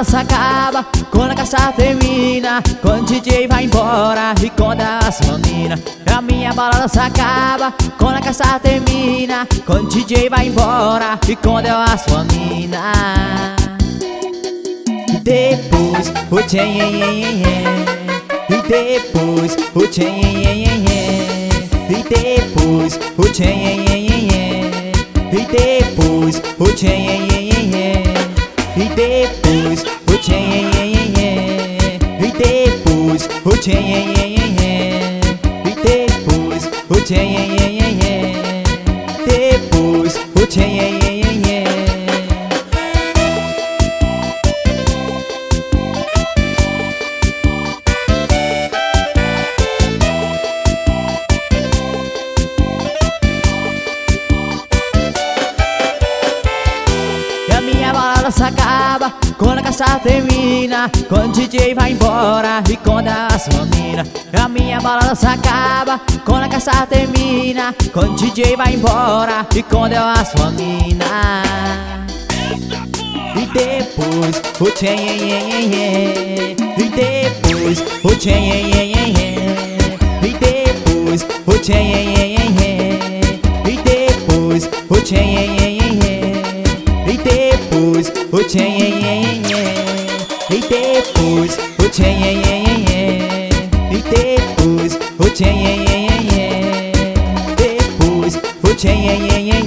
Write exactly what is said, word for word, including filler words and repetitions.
balança acaba, quando a cachaça termina, quando o D J vai embora e quando a sua mina. A minha balança acaba, quando a cachaça termina, quando o D J vai embora e quando eu a sua mina. E depois o tchenhenhenhen, e depois o tchenhenhenhen, e depois o tchenhenhenhen, e depois o tchenhenhenhen, e depois o tchenhenhenhen, e depois o tchenhenhenhen, e depois o tchenhenhenhen, depois o tchenhenhenhen. E a minha balança acaba, quando a cachaça termina, quando o D J vai embora e quando a sua mina. A minha balança acaba, quando a cachaça termina, quando o D J vai embora e quando eu a sua mina. E depois o tchenhenhenhen, e depois o tchenhenhenhen, e depois o tchenhenhenhen, e depois o tchenhenhenhen, e depois o tchenhenhenhen, e depois o tchenhenhenhen, e depois o tchenhenhenhen, depois o tchenhenhenhen.